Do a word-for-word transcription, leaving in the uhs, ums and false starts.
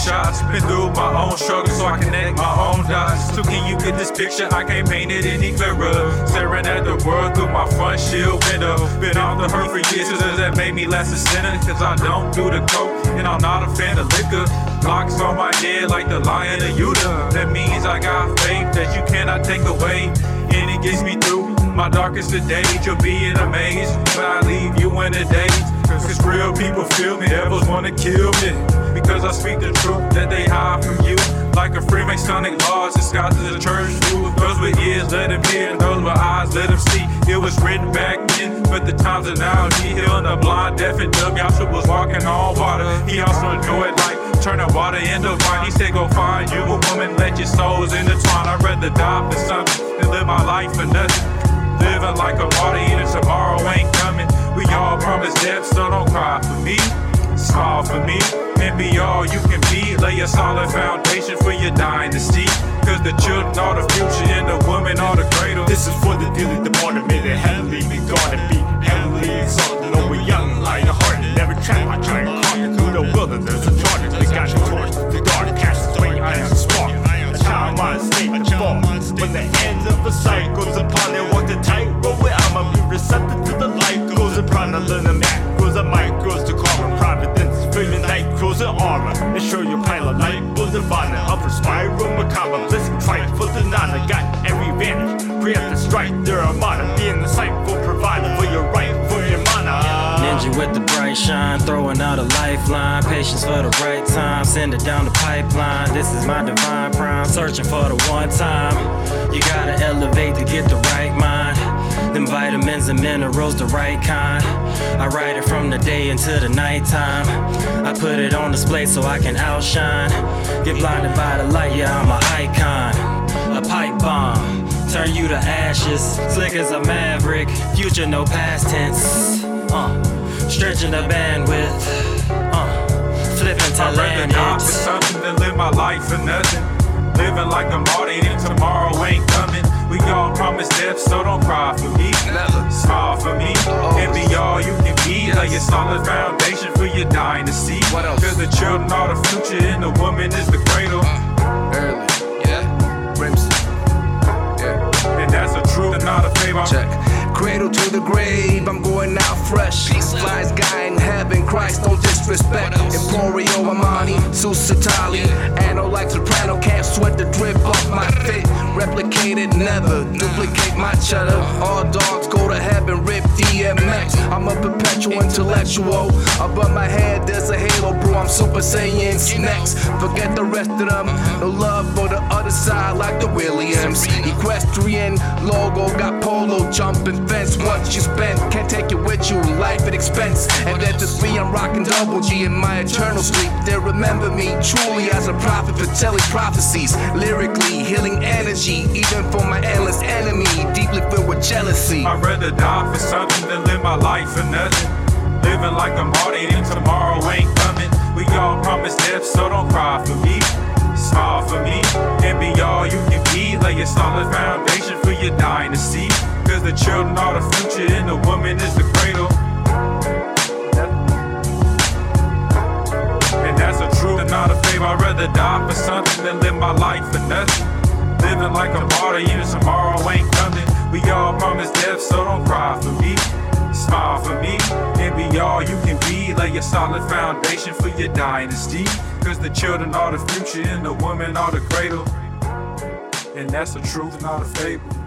shots. Been through my own struggle, so I connect my own dots. So can you get this picture? I can't paint it any clearer. Staring at the world through my front shield window. Been off the hurt for years, so does that make me less a sinner? Cause I don't do the coke, and I'm not a fan of liquor. Locks on my head like the Lion of Judah. That means I got faith that you cannot take away, and it gets me through my darkest of days. You'll be in a maze when I leave you in the days. Cause real people feel me, devils wanna kill me. Because I speak the truth that they hide from you. Like a Freemasonic laws disguised as a church rule. Those with ears let them hear, and those with eyes let them see. It was written back then, but the times are now. He healed the blind, deaf, and dumb. Yahshua was walking on water. He also enjoyed life, turning water into wine. He said go find you a woman, let your souls intertwine. I'd rather die for something than live my life for nothing. Living like a martyr, even tomorrow ain't coming. We all promise death, so don't cry for me. Smile for me, and be all you can be. Lay a solid foundation for your dynasty. Cause the children are the future, and the women are the cradle. This is for the dearly departed, may they heavenly be guarded, be heavenly exalted. Know we're young, light-hearted, never trapped by giant carpet. Through the wilderness of charted, they got the torch, the dark, cast its way, I am spark. A child mind state to fall. When the end of a sight goes upon it, walk the tightrope where I'ma be receptive to the light. Goes in prana, learn the math, grows a mic, grows to karma, providence, feeling night, grows an armor. Ensure your pilot light, will divine it, upper spiral, macabre, bliss, triumph for the nana, got every advantage. Preempt the strike, their armada, being the sightful provider for your right, for your mana. Ninja with the bright shine, throwing out a lifeline. Patience for the right time, send it down the pipeline. This is my divine prime, searching for the one time. You gotta elevate to get the right mind. Them vitamins and minerals, the right kind. I write it from the day into the nighttime. I put it on display so I can outshine. Get blinded by the light, yeah, I'm an icon. A pipe bomb, turn you to ashes. Slick as a maverick, future no past tense. Uh, stretching the bandwidth. Uh, flipping to I'd land rather die for hits. something than live my life for nothing. Living like a martyr, and tomorrow ain't coming. We all promise death, so don't cry for me. Smile for me, and be all you can be. Lay a solid foundation for your dynasty. Cause the children are the future, and the woman is the cradle. Early, yeah, Brimson, yeah. And that's the truth, and not a favor. Check. Cradle to the grave, I'm going out fresh. Flies guy in heaven, Christ, don't disrespect. Emporio Armani, Susatali. Anno like soprano, can't sweat the drip off my fit. Replicate it, never duplicate my cheddar. All dogs go to heaven, rip D M X. I'm a perpetual intellectual. Above my head, there's a halo, bro. I'm Super Saiyan next. Forget the rest of them. No love for the other side, like the Williams. Equestrian logo, got polo jumping fence. What you spent, can't take it with you. Life at expense. And then to three, I'm rocking double G in my eternal sleep. They remember me truly as a prophet for telling prophecies. Lyrically, healing energy, even for my endless enemy. Deeply filled with jealousy. I'd rather die for something than live my life for nothing. Living like a martyr, and tomorrow ain't coming. We all promise death, so don't cry for me. Smile for me, and be all you can be. Lay a solid foundation for your dynasty. Cause the children are the future, and the woman is the cradle. And that's the truth, and not a favor. I'd rather die for something than live my life for nothing. Living like a martyr, even tomorrow ain't coming. We all promise death, so don't cry for me. Smile for me, and be all you can be. Lay a solid foundation for your dynasty. Cause the children are the future, and the women are the cradle. And that's the truth, not a fable.